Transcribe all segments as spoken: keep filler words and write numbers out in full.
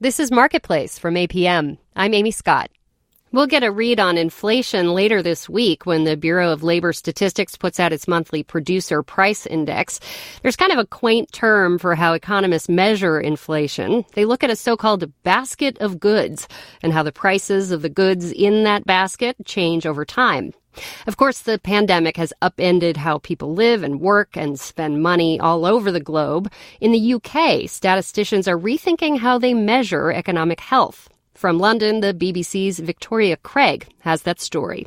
This is Marketplace from A P M. I'm Amy Scott. We'll get a read on inflation later this week when the Bureau of Labor Statistics puts out its monthly Producer Price Index. There's kind of a quaint term for how economists measure inflation. They look at a so-called basket of goods and how the prices of the goods in that basket change over time. Of course, the pandemic has upended how people live and work and spend money all over the globe. In the U K, statisticians are rethinking how they measure economic health. From London, the B B C's Victoria Craig has that story.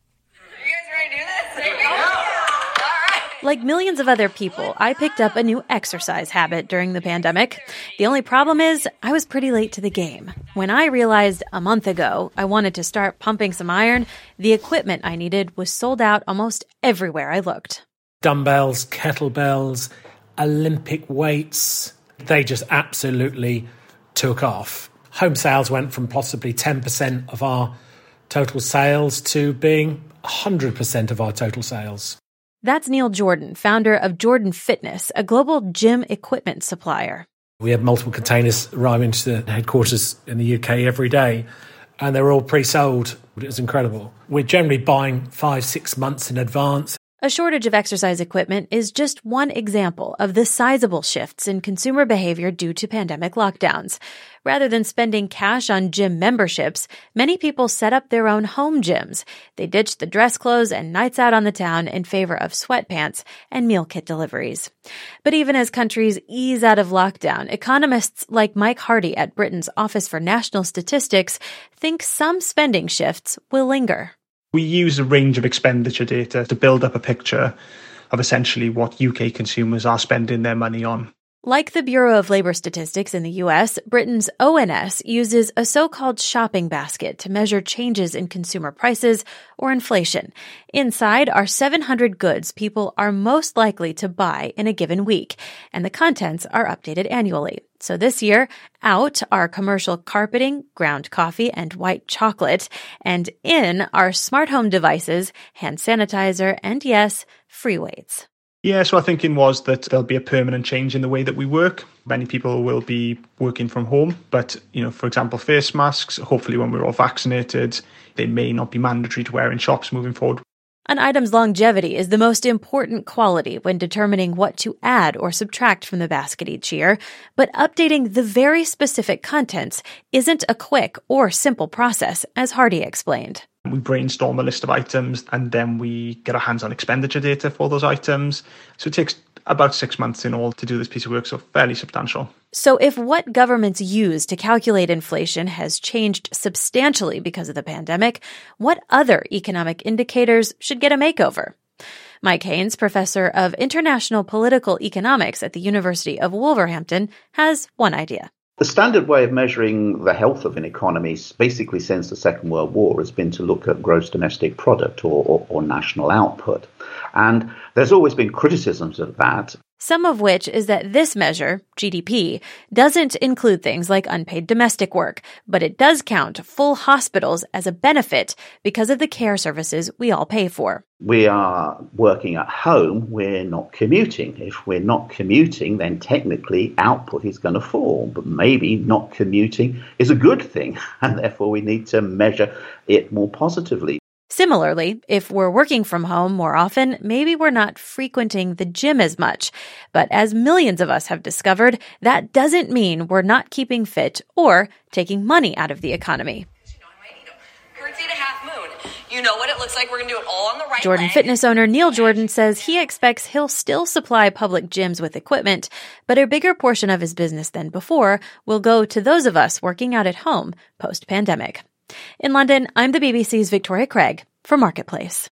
You guys ready to do this? There you go. All right. Like millions of other people, I picked up a new exercise habit during the pandemic. The only problem is I was pretty late to the game. When I realized a month ago I wanted to start pumping some iron, the equipment I needed was sold out almost everywhere I looked. Dumbbells, kettlebells, Olympic weights, they just absolutely took off. Home sales went from possibly ten percent of our total sales to being one hundred percent of our total sales. That's Neil Jordan, founder of Jordan Fitness, a global gym equipment supplier. We have multiple containers arriving to the headquarters in the U K every day, and they're all pre-sold. It's incredible. We're generally buying five, six months in advance. A shortage of exercise equipment is just one example of the sizable shifts in consumer behavior due to pandemic lockdowns. Rather than spending cash on gym memberships, many people set up their own home gyms. They ditched the dress clothes and nights out on the town in favor of sweatpants and meal kit deliveries. But even as countries ease out of lockdown, economists like Mike Hardy at Britain's Office for National Statistics think some spending shifts will linger. We use a range of expenditure data to build up a picture of essentially what U K consumers are spending their money on. Like the Bureau of Labor Statistics in the U S, Britain's O N S uses a so-called shopping basket to measure changes in consumer prices or inflation. Inside are seven hundred goods people are most likely to buy in a given week, and the contents are updated annually. So this year, out are commercial carpeting, ground coffee, and white chocolate, and in are smart home devices, hand sanitizer, and yes, free weights. Yeah, so our thinking was that there'll be a permanent change in the way that we work. Many people will be working from home, but, you know, for example, face masks, hopefully when we're all vaccinated, they may not be mandatory to wear in shops moving forward. An item's longevity is the most important quality when determining what to add or subtract from the basket each year, but updating the very specific contents isn't a quick or simple process, as Hardy explained. We brainstorm a list of items and then we get our hands on expenditure data for those items. So it takes about six months in all to do this piece of work, so fairly substantial. So if what governments use to calculate inflation has changed substantially because of the pandemic, what other economic indicators should get a makeover? Mike Haynes, professor of international political economics at the University of Wolverhampton, has one idea. The standard way of measuring the health of an economy, basically since the Second World War, has been to look at gross domestic product or, or, or national output. And there's always been criticisms of that. Some of which is that this measure, G D P, doesn't include things like unpaid domestic work, but it does count full hospitals as a benefit because of the care services we all pay for. We are working at home, we're not commuting. If we're not commuting, then technically output is going to fall. But maybe not commuting is a good thing, and therefore we need to measure it more positively. Similarly, if we're working from home more often, maybe we're not frequenting the gym as much. But as millions of us have discovered, that doesn't mean we're not keeping fit or taking money out of the economy. Curtsy to half moon. You know what it looks like. We're going to do it all on the right Jordan leg. Fitness owner Neil Jordan says he expects he'll still supply public gyms with equipment, but a bigger portion of his business than before will go to those of us working out at home post-pandemic. In London, I'm the B B C's Victoria Craig for Marketplace.